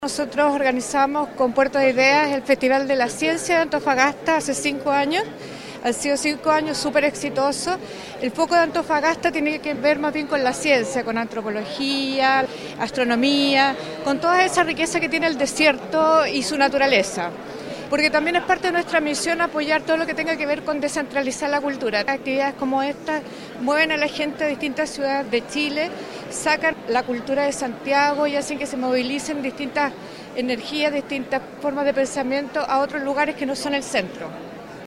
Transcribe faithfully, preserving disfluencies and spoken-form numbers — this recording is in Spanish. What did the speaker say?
Nosotros organizamos con Puerto de Ideas el Festival de la Ciencia de Antofagasta hace cinco años. Han sido cinco años súper exitosos. El foco de Antofagasta tiene que ver más bien con la ciencia, con antropología, astronomía, con toda esa riqueza que tiene el desierto y su naturaleza. Porque también es parte de nuestra misión apoyar todo lo que tenga que ver con descentralizar la cultura. Actividades como esta mueven a la gente de distintas ciudades de Chile, sacan la cultura de Santiago y hacen que se movilicen distintas energías, distintas formas de pensamiento a otros lugares que no son el centro.